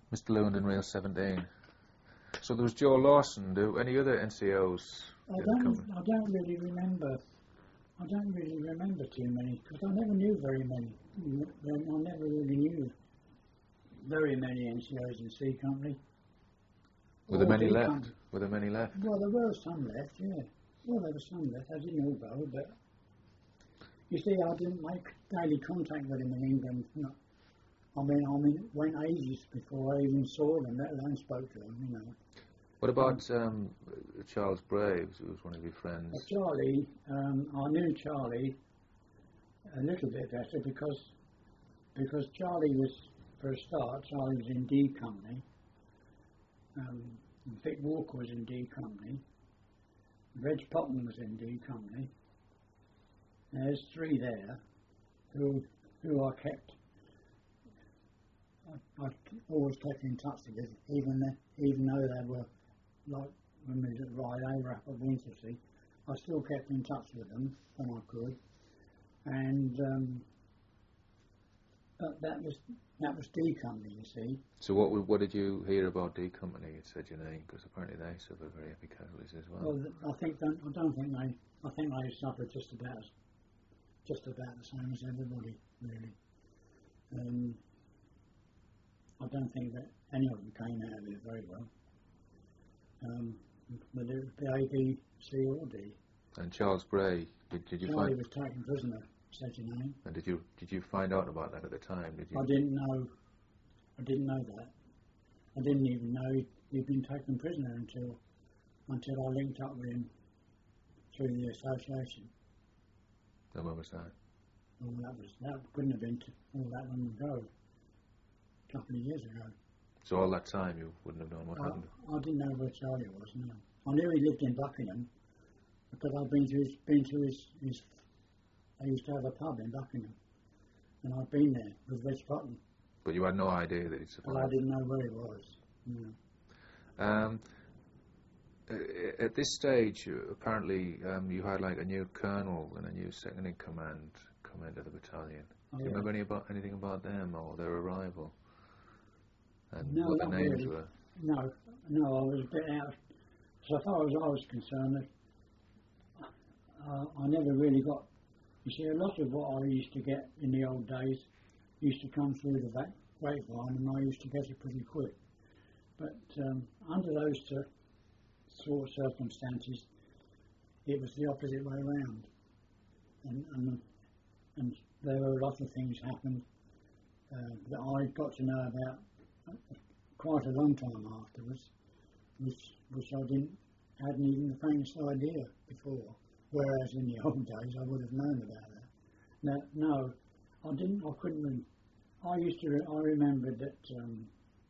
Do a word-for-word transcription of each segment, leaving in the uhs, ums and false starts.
Mister Lewin and Rail seventeen. So there was Joe Lawson. Do any other N C Os? I don't. I don't really remember. I don't really remember too many because I never knew very many. I never really knew very many N C Os in C Company. Were there many D left? Company. Were there many left? Well, there were some left. Yeah. Well, there were some left. I didn't all go, but you see, I didn't make daily contact with them in England. No. I mean, I mean, it went ages before I even saw them, let alone spoke to them, you know. What about um, Charles Braves, who was one of your friends? Uh, Charlie, um, I knew Charlie a little bit better because because Charlie was, for a start, Charlie was in D Company. Um, Vic Walker was in D Company. Reg Potton was in D Company. There's three there who who I kept. I, I always kept in touch with, even the, even though they were like when we was at Rye, they were up at Winchelsea. I still kept in touch with them when I could, and um, but that was that was D Company, you see. So what w- what did you hear about D Company? You said your name because apparently they suffered very heavy casualties as well. Well, I think don't, I don't think they I think they suffered just about as, just about the same as everybody really. Um, I don't think that any of them came out of it very well. Um, but it was A, B, C or D. And Charles Bray, did, did you Charlie find? was taken prisoner, said your name. And did you did you find out about that at the time? Did you? I didn't know. I didn't know that. I didn't even know he'd, he'd been taken prisoner until until I linked up with him through the association. And when was that? Well, that was that couldn't have been t- all that long ago. A couple of years ago. So all that time you wouldn't have known what I, happened? I didn't know where Charlie was. No, I knew he lived in Buckingham because I'd been to his been to his, his I used to have a pub in Buckingham, and I'd been there with Reg Potton. But you had no idea that he'd survived? Well, I didn't know where he was. No. Um, at this stage, apparently um, you had like a new colonel and a new second in command come into the battalion. Oh, Do you yeah. remember any about, anything about them or their arrival? And No, what their not names really. were? No, no, I was a bit out. So far as I was concerned, uh, I never really got. You see, a lot of what I used to get in the old days used to come through the back grapevine, and I used to get it pretty quick. But um, under those uh, sort of circumstances, it was the opposite way around, and and, and there were a lot of things happened uh, that I got to know about quite a long time afterwards, which which I didn't hadn't even the faintest idea before. Whereas in the old days I would have known about that. No, no, I didn't. I couldn't. Rem- I used to. Re- I remembered that. Um,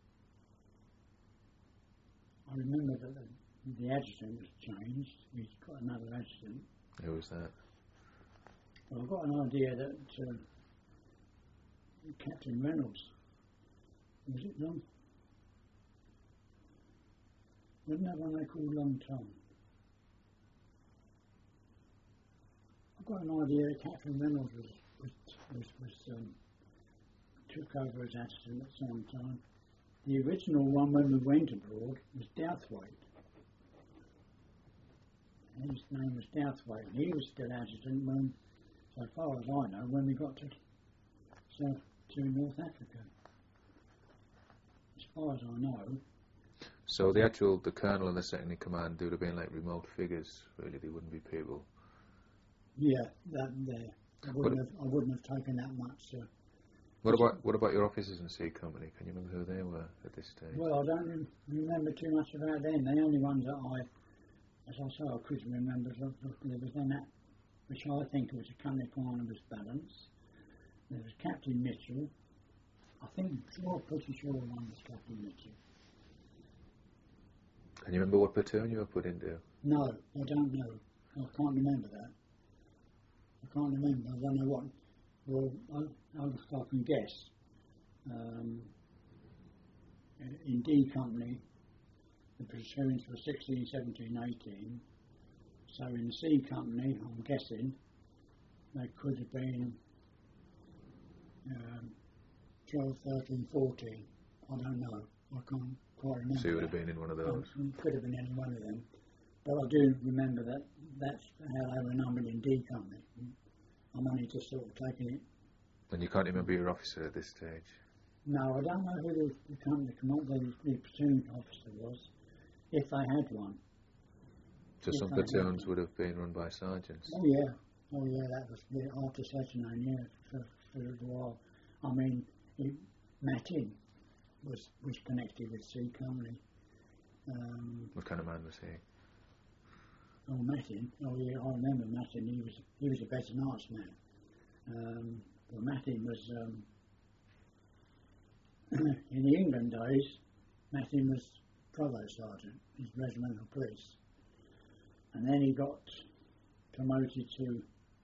I remember that the, the adjutant was changed. He's got another adjutant. Who was that? Well, I've got an idea that uh, Captain Reynolds. Was it Long? Wasn't that one they called Long Tom? I've got an idea that Captain Reynolds was, was, was, was um, took over as adjutant at some time. The original one when we went abroad was Douthwaite. His name was Douthwaite, and he was still adjutant when, so far as I know, when we got to South to North Africa. As far as I know. So the actual, the colonel and the second in command would have been like remote figures, really. They wouldn't be people. Yeah, that there. I wouldn't have. I wouldn't have taken that much. Uh, What about what about your officers in C Company? Can you remember who they were at this stage? well, I don't rem- remember too much about them. The only ones that I, as I say, I could remember. Look, look, there was then that, which I think was a company commander was Balance. There was Captain Mitchell. I think, sure, pretty sure one was Captain Mitchell. Can you remember what platoon you were put into? No, I don't know. I can't remember that. I can't remember. I don't know what. Well, I, I, I can guess. Um, in D Company, the platoons were sixteen, seventeen, eighteen. So in C Company, I'm guessing, they could have been um, twelve, thirteen, fourteen. I don't know. I can't quite remember. So you would have that. been in one of those. Um, could have been any one of them. But I do remember that that's how they were numbered in D Company. I'm only just sort of taking it. And you can't remember your officer at this stage? No, I don't know who the, the company commander, the platoon officer was, if they had one. So If some they had platoons one. would have been run by sergeants? Oh yeah, oh yeah, that was the after Sachinone, yeah, for, for a little while. I mean, it, Matin was was connected with C Company. Um, What kind of man was he? oh, Matin, oh yeah, I remember Matin. He was he was a better arts man. Um, well, Matin was um, in the England days. Matin was provost sergeant, his regimental police, and then he got promoted to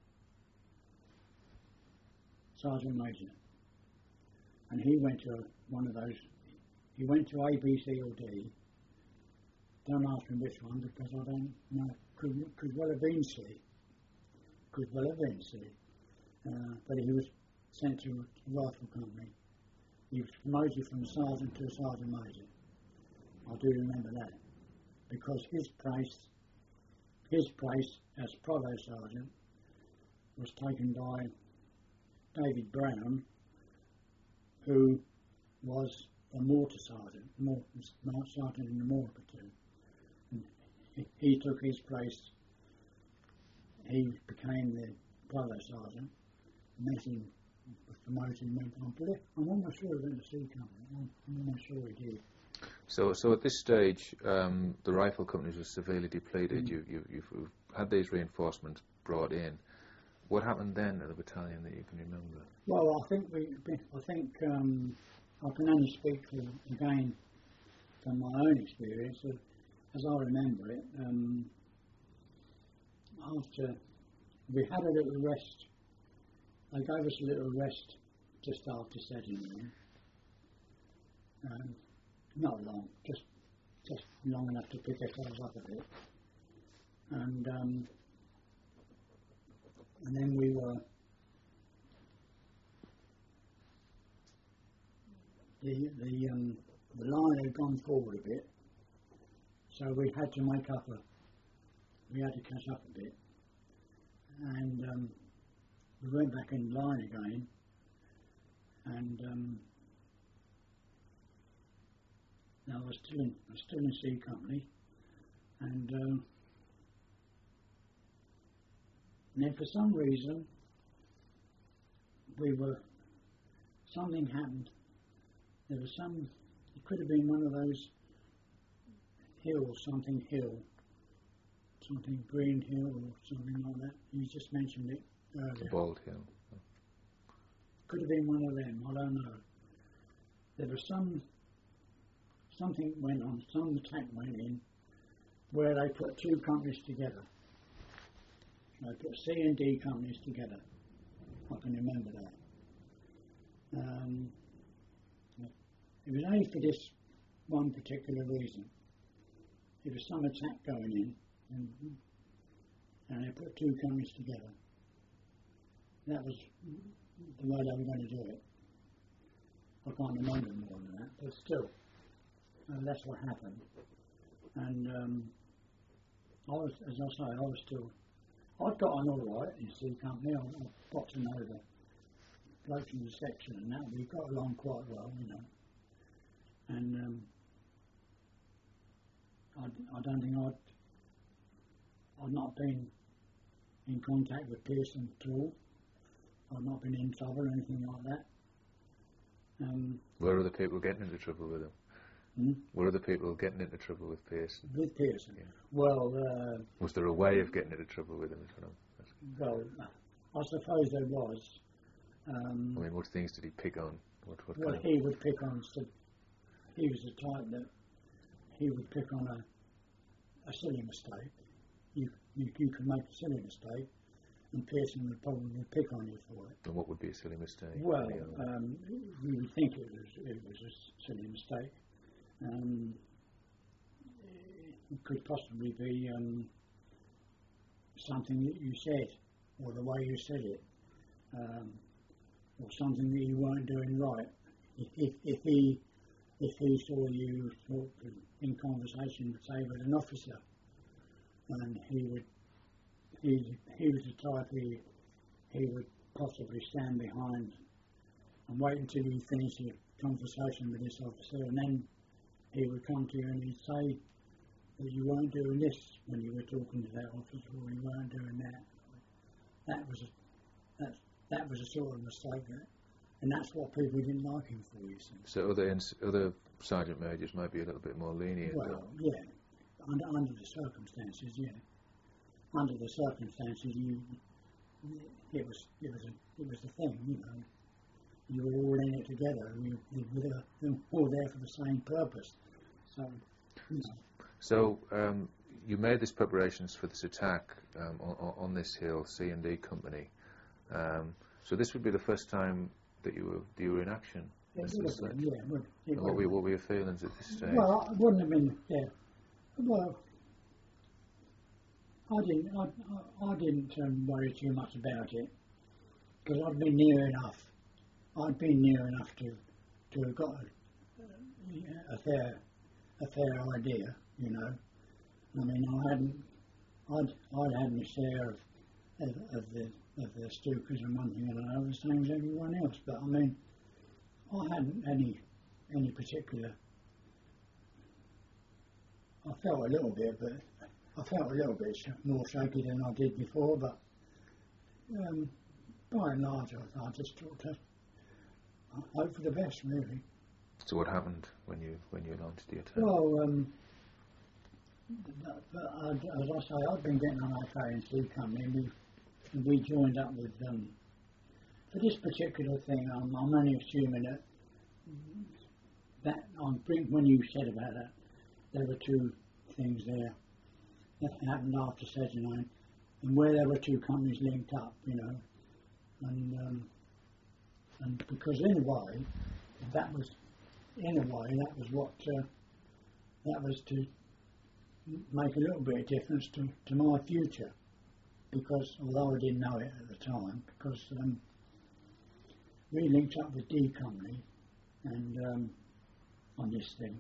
sergeant major. And he went to one of those, he went to A, B, C or D. Don't ask me which one because I don't know. Could, could well have been C. Could well have been C. Uh, but he was sent to a rifle company. He was promoted from a sergeant to a sergeant major. I do remember that. Because his place, his place as provost sergeant was taken by David Brown, who was a mortar sergeant, mortar, sergeant in the mortar platoon. And he, he took his place. He became the provost sergeant. Matin was promoted and went on. But I'm almost sure he went to C Company. I'm, I'm almost sure he did. So, so at this stage, um, the rifle companies were severely depleted. Mm. You, you, you've had these reinforcements brought in. What happened then at the battalion that you can remember? Well, I think we, I think um, I can only speak for, again from my own experience. Uh, as I remember it, um, after we had a little rest, they gave us a little rest just after setting in. Um, not long, just just long enough to pick ourselves up a bit, and um, and then we were. The the um, the line had gone forward a bit, so we had to make up a. We had to catch up a bit, and um, we went back in line again, and um, I was still in I was still in C Company, and, uh, and then for some reason we were something happened. There was some, it could have been one of those hills, something hill, something Green Hill or something like that. You just mentioned it earlier. Bald Hill. Could have been one of them, I don't know. There was some, something went on, some attack went in where they put two companies together. They put C and D companies together. I can remember that. Um, It was only for this one particular reason. There was some attack going in, and, and they put two companies together. That was the way they were going to do it. I can't remember more than that, but still, uh, that's what happened. And um, I was, as I say, I was still, I'd got on all right in C Company. I, I got to know the blokes in the section and that. We got along quite well, you know. And um, I, I don't think I'd, I'd not been in contact with Pearson at all. I'd not been in trouble or anything like that. Um, Were other people getting into trouble with him? hmm? Were other people getting into trouble with Pearson? With Pearson? Yeah. Well... Uh, was there a way of getting into trouble with him? Well, I suppose there was. Um, I mean, what things did he pick on? What, what well, kind he would pick on... He was the type that he would pick on a, a silly mistake. You, you you could make a silly mistake, and Pearson would probably pick on you for it. And what would be a silly mistake? Well, um, you would think it was it was a silly mistake. Um, it could possibly be um, something that you said, or the way you said it, um, or something that you weren't doing right. If, if, if he if he saw you talk in conversation, say with an officer, and he would, he he was the type he he would possibly stand behind and wait until you finished your conversation with this officer, and then he would come to you and he'd say that you weren't doing this when you were talking to that officer, or you weren't doing that. That was a that that was a sort of mistake, that, and that's what people didn't like him for. You see. So other ins- other sergeant majors might be a little bit more lenient. Well, though. yeah, under under the circumstances, yeah. Under the circumstances, you it was it was a, it was the thing, you know. You were all in it together, and you, you were all there for the same purpose. So, you know. So um, you made these preparations for this attack um, on, on this hill, C and D Company. Um, so this would be the first time that you were that you were in action. It This would was have like- been, yeah. It would, it what, would were, have what were your feelings at this stage? been. Well, it wouldn't have been, yeah. Well, I didn't, I, I, I didn't um, worry too much about it, because I'd been near enough. I'd been near enough to to have got a, a fair a fair idea, you know. I mean, I hadn't, I'd I'd had my share of of, of the of the Stukas and one thing and another, the same as everyone else. But I mean, I hadn't any any particular. I felt a little bit, but I felt a little bit sh- more shaky than I did before. But um, by and large, I, I just thought to I hope for the best, really. So what happened when you when you launched the attack? Well, um, but, but I'd, as I say, I've been getting on okay in C Company, and we, and we joined up with um, for this particular thing. I'm, I'm only assuming that that on when you said about that, there were two things there that happened after Sejanine, and where there were two companies linked up, you know, and um, and because in a way, that was in a way that was what uh, that was to make a little bit of difference to, to my future, because although I didn't know it at the time, because um, we linked up with D Company and um, on this thing.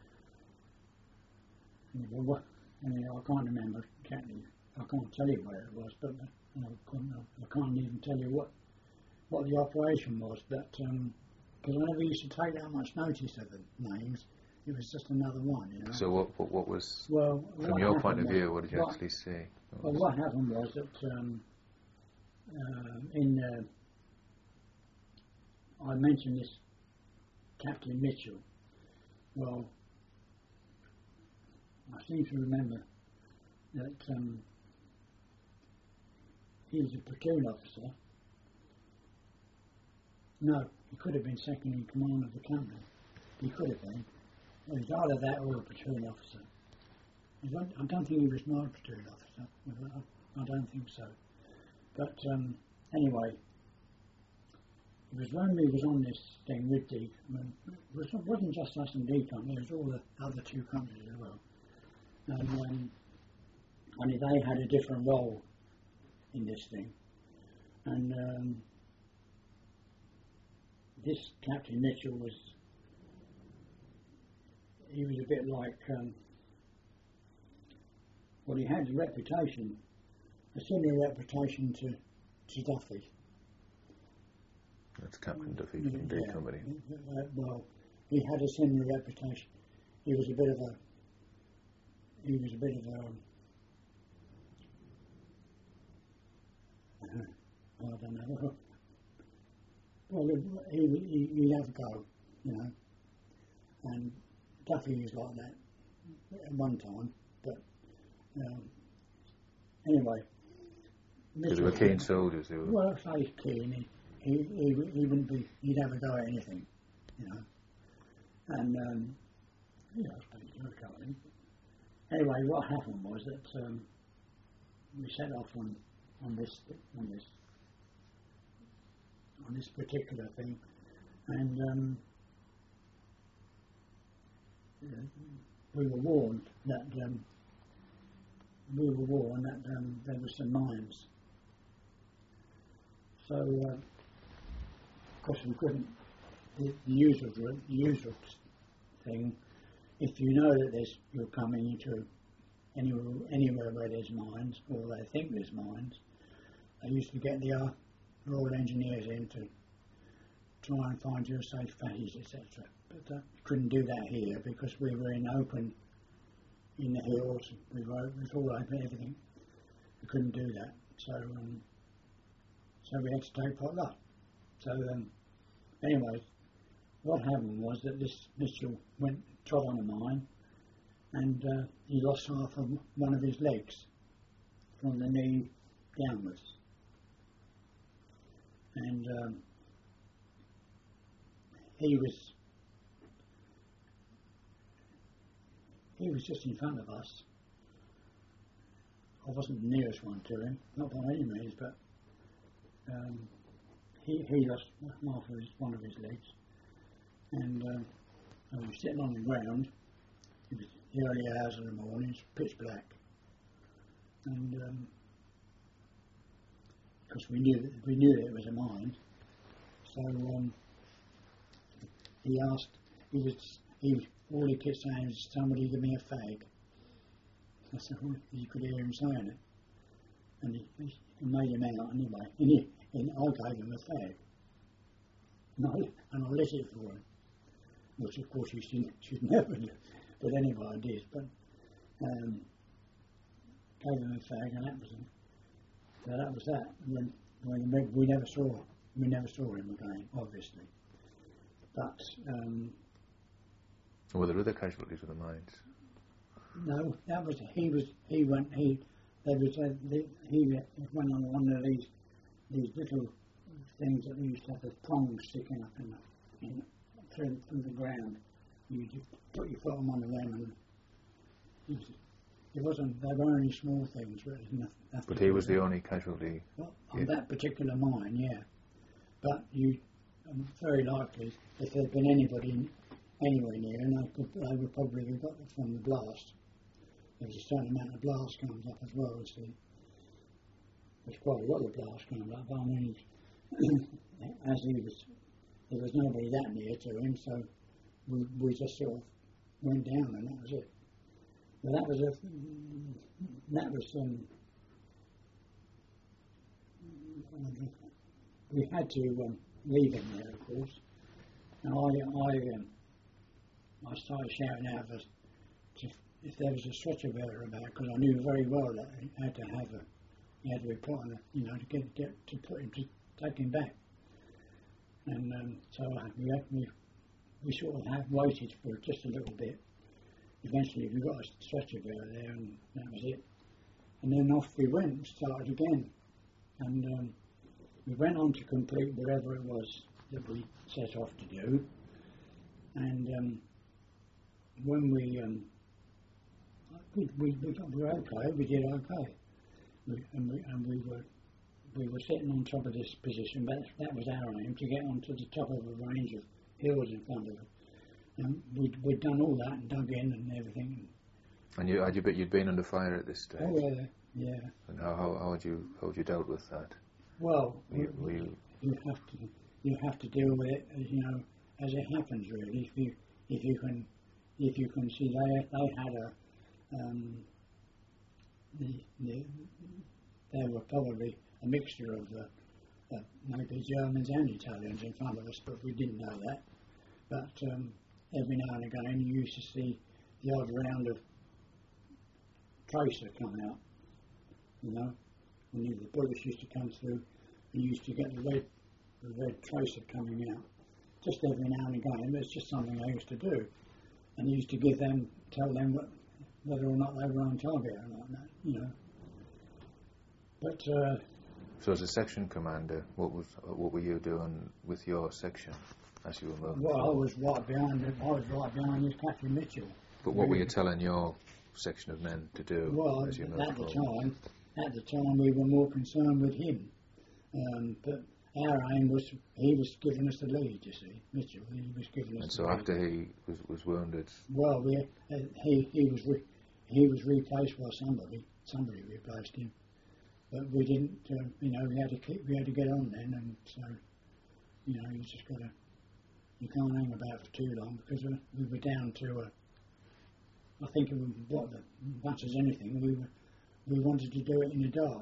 And, well, what, I mean, I can't remember exactly. I can't tell you where it was, but uh, I, couldn't, I can't even tell you what what the operation was. But because um, I never used to take that much notice of the names, it was just another one, you know. So what what, what was Well, from what your point of happened view? was- What did you what- actually see? What Well, was- what happened was that um, uh, in uh, I mentioned this Captain Mitchell. Well, I seem to remember that um, he was a platoon officer. No, he could have been second in command of the company. He could have been. It was either that or a platoon officer. I don't, I don't think he was not a platoon officer. I, I don't think so. But um, anyway, it was when we was on this thing with D. When, it was, it wasn't just us and D Company, it was all the other two companies as well. And, um, and they had a different role in this thing. And um, this Captain Mitchell was, he was a bit like, um, well, he had a reputation, a similar reputation to, to Duffy. That's Captain Duffy from D Yeah. Company. Uh, well, he had a similar reputation. He was a bit of a, he was a bit of a, uh, I don't know. Well, he, he, he'd have a go, you know. And Duffy was like that at one time, but um, anyway. Because they were keen soldiers. They were. Well, I say keen. He, he, he, he wouldn't be, he'd have a go at anything, you know. And, um, yeah, I suppose he would go at him. Anyway, what happened was that um, we set off on, on this, on this, on this particular thing, and um, we were warned that, um, we were warned that um, there were some mines. So, uh, of course, we couldn't, the, the usual, the usual thing. If you know that there's, you're coming into anywhere, anywhere where there's mines, or they think there's mines, they used to get the uh, Royal Engineers in to try and find you a safe passage, et cetera. But uh, you couldn't do that here because we were in open, in the hills. We were, it was all open, everything. We couldn't do that. So, um, so we had to take pot luck. So, um, anyway, what happened was that this Mitchell went trod on a mine, and uh, he lost half of one of his legs from the knee downwards. And um, he was he was just in front of us. I wasn't the nearest one to him, not by any means, but um, he he lost half of his, one of his legs, and um, I was sitting on the ground. It was the early hours of the morning, it's pitch black, and um, because we knew that we knew that it was a mine, so um, he asked. He was he was, all he kept saying was, "Somebody give me a fag." I said, well, you could hear him saying it, and he, he made him out anyway. And, he, and I gave him a fag, and I, and I lit it for him, which of course you should, should never do. But anyway, I did. But um, gave him a fag, and that was him. So that was that. When, when we never saw we never saw him again, obviously. But um, were there other casualties of the mines? No, that was he was he went he there was a, the, he went on one of these these little things that we used to have the prongs sticking up in, the, in through, through the ground. You just put your foot on one of them, and it, was, it wasn't. They were only small things, really. Nothing, nothing but he was the only casualty. Well, on yeah. that particular mine, yeah. But you um, very likely, if there'd been anybody anywhere near, and they, could, they would probably have got it from the blast. There was a certain amount of blast comes up as well, see. There's quite a lot of blast comes up, but I mean, as he was, there was nobody that near to him, so we, we just sort of went down, and that was it. But that was a, that was, um, we had to um, leave him there, of course. And I, I, um, I started shouting out for, to, if there was a stretcher bearer about, because I knew very well that he had to have a, he had to be put on a, you know, to get, get to put him, to take him back. And um, so we, had, we we sort of had waited for just a little bit. Eventually we got a stretcher bearer there, and that was it. And then off we went and started again. And um, we went on to complete whatever it was that we set off to do. And um, when we um, We, we, we, we were okay, we did okay. We, and, we, and we were we were sitting on top of this position, but that was our aim, to get onto the top of a range of hills in front of us. And we'd, we'd done all that and dug in and everything. And you had you, you'd been under fire at this stage? Oh, yeah, yeah. And how, how, how, had you, how had you dealt with that? Well, were you, were you, you have to you have to deal with it, as, you know, as it happens, really. If you if you can if you can see, they they had a Um, the, the, there were probably a mixture of uh, uh, maybe Germans and Italians in front of us, but we didn't know that. But um, every now and again you used to see the odd round of tracer come out, you know, when you, the bullets used to come through, you used to get the red, the red tracer coming out, just every now and again. It's just something I used to do, and used to give them, tell them what, whether or not they were on target or not, you know. But uh, so, as a section commander, what was what were you doing with your section as you were moving? Well, I was right behind it. I was right behind this Captain Mitchell. But what were you telling your section of men to do? Well, as you moved at the forward? time, at the time we were more concerned with him. Um, but our aim was, he was giving us the lead. You see, Mitchell, he was giving us. And the so lead. after he was, was wounded. Well, we uh, he he was re- he was replaced by somebody. Somebody replaced him. But we didn't, uh, you know, we had to keep, we had to get on then, and so, you know, you just got to you can't hang about for too long because we, we were down to, uh, I think, it was what the, much as anything, we were, we wanted to do it in the dark,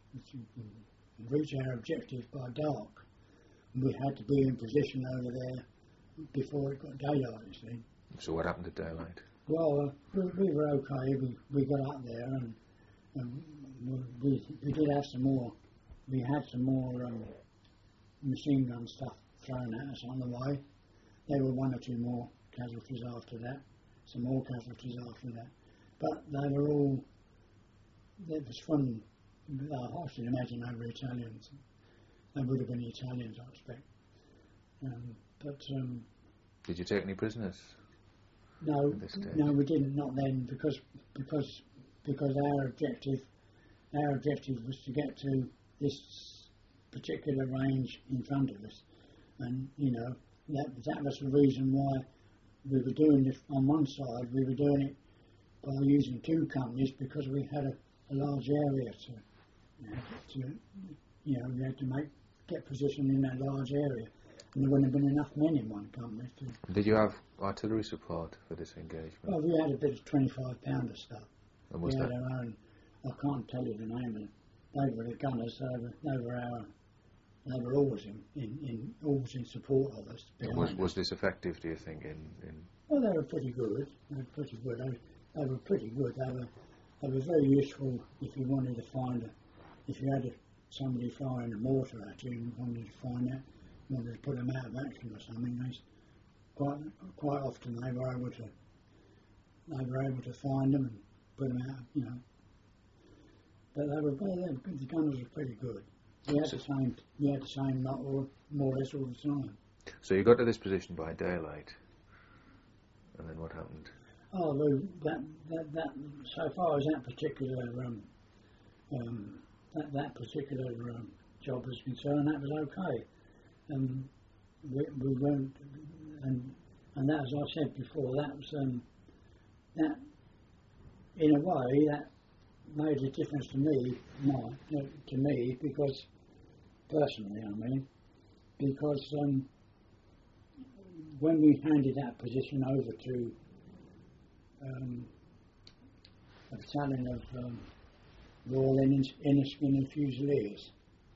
reach our objective by dark. We had to be in position over there before it got daylight, you see. So what happened at daylight? Well, uh, we, we were okay. We, we got up there and, and we, we did have some more. We had some more um, machine gun stuff thrown at us on the way. There were one or two more casualties after that. Some more casualties after that. But they were all. It was from. I should imagine they were Italians. They would have been Italians, I expect. Um, but um, did you take any prisoners? No, no, we didn't. Not then, because because because our objective, our objective was to get to this particular range in front of us, and you know that that was the reason why we were doing this. On one side, we were doing it by using two companies because we had a, a large area to, you know, to, you know, we had to make get position in that large area. And there wouldn't have been enough men in one company to... Did you have artillery support for this engagement? Well, we had a bit of twenty-five pounder stuff. And was we that? had our own... I can't tell you the name of them. They were the gunners. They were, they were our... They were always in, in, in always in support of us. Was was this effective, do you think, in... in well, they were pretty good. They were pretty good. They, they were pretty good. They were, they were very useful if you wanted to find a... If you had a, somebody firing a mortar at you and wanted to find that, wanted to put them out of action or something, they, quite quite often they were able to they were able to find them and put them out, you know. But they were, they were the gunners were pretty good. We had the same we had the same lot all, more or less all the time. So you got to this position by daylight, and then what happened? Oh, well, that that that so far as that particular um, um, that that particular um, job was concerned, that was okay. Um, we, we weren't, and and that, as I said before, that was um, that in a way that made a difference to me, no, to me because personally, I mean, because um, when we handed that position over to um, a battalion of um, Royal Inniskilling Fusiliers,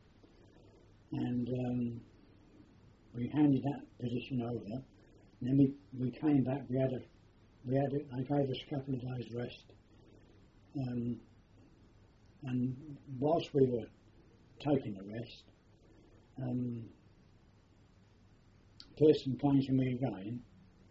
and um, we handed that position over, and then we, we came back, we had a, we had a, they gave us a couple of days rest, um, and whilst we were taking the rest, um, Pearson came to me again.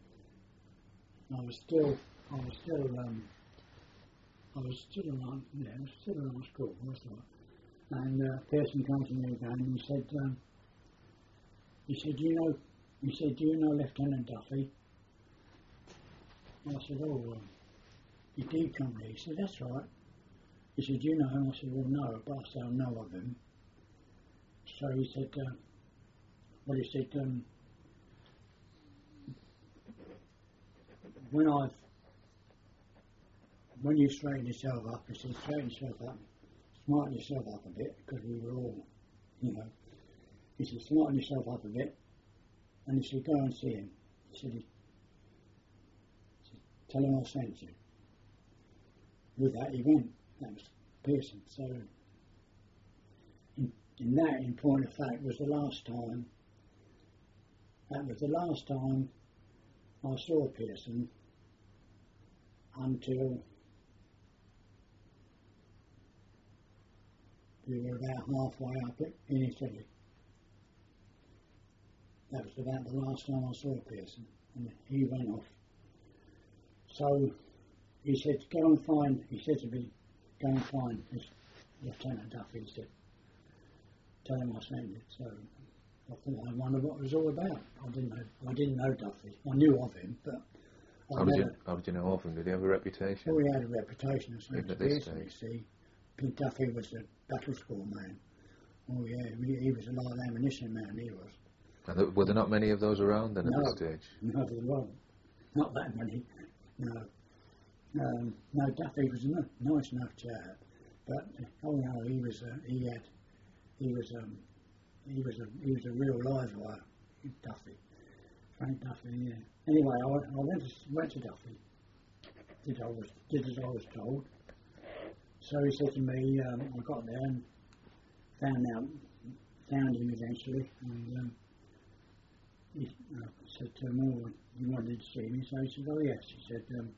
I was still, I was still, um, I was still around, yeah, I was still around school, I thought. And uh, Pearson came to me again and he said, um, he said, do you know, he said, do you know Lieutenant Duffy? I said, oh, um, he D company. He said, that's right. He said, do you know him? I said, well, no, but I said, I know of him. So he said, uh, well, he said, um, when I've, when you straighten yourself up, he said, straighten yourself up, smarten yourself up a bit, because we were all, you know, he said, smarten yourself up a bit, and he said, go and see him. He said, he, he said tell him I sent you. With that, he went. That was Pearson. So, in, in that, in point of fact, was the last time, that was the last time I saw Pearson until we were about halfway up it in Italy. That was about the last time I saw Pearson, and he went off. So he said, go and find, he said to me, go and find this Lieutenant Duffy. He said, tell him I sent you. So I thought, I wonder what it was all about. I didn't know, I didn't know Duffy. I knew of him, but I how did, never, you, how did you know of him? Did he have a reputation? Well, he had a reputation as Even at Pearson, this you stage? see. Pete Duffy was a battle score man. Oh yeah, he, he was a live ammunition man, he was. And there, were there not many of those around then No. at this stage? No, there wasn't. Not that many. No. Um, no, Duffy was a n- nice enough chap, but oh no, he was uh, he had he was um he was a he was a real live wire, Duffy. Frank Duffy, yeah. Anyway, I, went- I went to went to Duffy. Did I was did as I was told. So he said to me, um, I got there and found out, found him eventually, and um, he uh, said to him, "Oh, you wanted to see me?" So he said, "Oh yes." He said, um,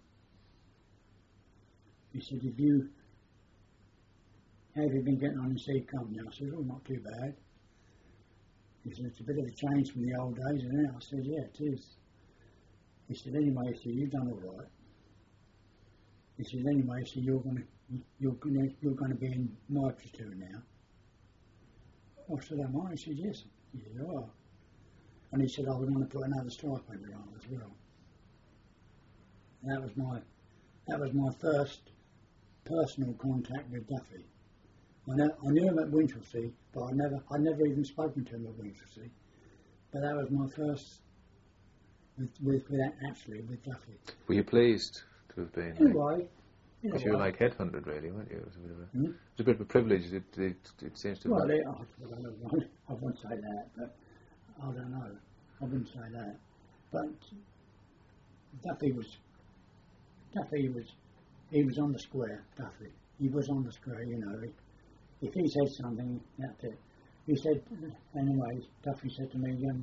"He said, if you how have you been getting on in seed company?" I said, "Oh, not too bad." He said, "It's a bit of a change from the old days, isn't it?" I said, "Yeah, it is." He said, "Anyway," he said, "you've done all right." He said, "Anyway," he said, "you're going to you're going to you're going to be in my platoon now." I said, "Am I?" He said, "Yes." He said, "Oh." And he said, "I was going to put another stripe on your arm as well." And that was my that was my first personal contact with Duffy. I, know, I knew him at Winchelsea, but I never I never even spoken to him at Winchelsea. But that was my first with with, with actually with Duffy. Were you pleased to have been? Anyway, you, Because know, you were I- like headhunted, really, weren't you? It was a bit of a, Hmm? it was a, bit of a privilege. It, it, it seems to. Well, have it, I, I, don't know, I wouldn't say that, but I don't know. I wouldn't say that. But Duffy was, Duffy was, he was on the square, Duffy. He was on the square, you know. He, if he said something, that's it. He said, anyway, Duffy said to me, um,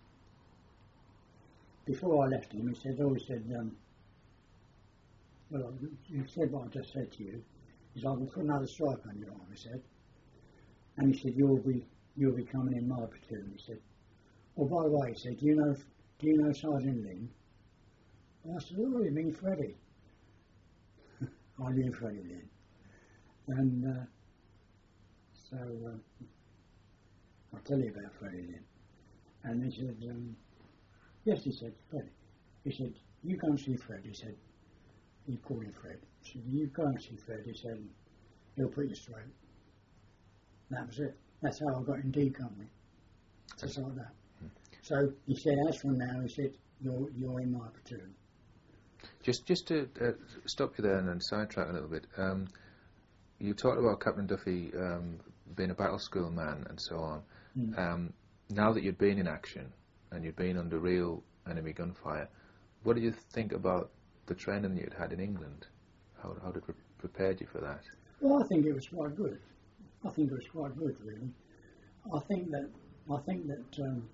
before I left him, he said, oh, he said, um, well, you said what I just said to you. He said, I will put another stripe on your arm, he said. And he said, you'll be you'll be coming in my platoon. He said, oh, by the way, he said, do you know do you know Sergeant Lynn? And I said, oh, you mean Freddie? I knew Freddie Lynn. And uh, so uh, I'll tell you about Freddie Lynn. And he said, um, yes, he said, Freddie. He said, you go and see Fred. He said, he called him Fred. He said, you go and see Fred. He said, he'll put you straight. That was it. That's how I got in D Company. Just like that. Hmm. So he said, as from now, he said, you're you're in my platoon. Just, just to uh, stop you there and then sidetrack a little bit. Um, you talked about Captain Duffy um, being a battle school man and so on. Mm. Um, now that you'd been in action and you'd been under real enemy gunfire, what did you think about the training that you'd had in England? How, how did it pre- prepared you for that? Well, I think it was quite good. I think it was quite good, really. I think that I think that um,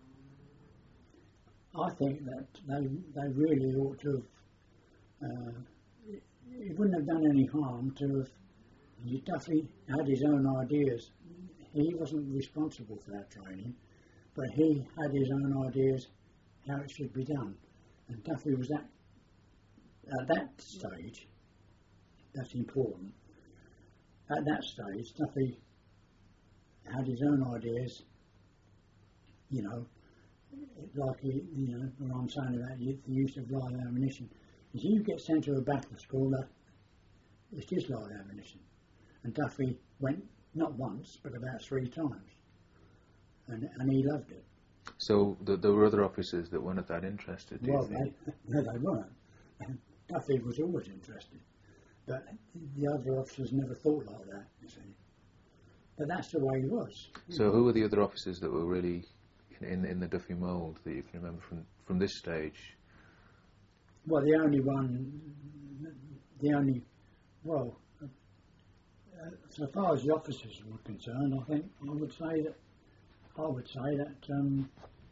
I think that they they really ought to have. Uh, it, it wouldn't have done any harm to have. Duffy had his own ideas. He wasn't responsible for that training, but he had his own ideas how it should be done. And Duffy was at at that stage. That's important. At that stage, Duffy had his own ideas, you know, like, he, you know, what I'm saying about the use of live ammunition. If you get sent to a battle school, that it's just live ammunition. And Duffy went, not once, but about three times. And, and he loved it. So th- there were other officers that weren't that interested, do Well, you think? they, no, they weren't. And Duffy was always interested. But the other officers never thought like that, you see. But that's the way he was. So who were the other officers that were really in, in, in the Duffy mould that you can remember from, from this stage? Well, the only one, the only, well, uh, so far as the officers were concerned, I think I would say that, I would say that um,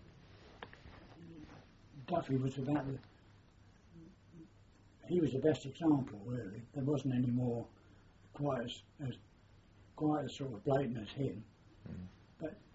Duffy was about the, he was the best example, really. There wasn't any more quite as, as quite as sort of blatant as him. Mm. But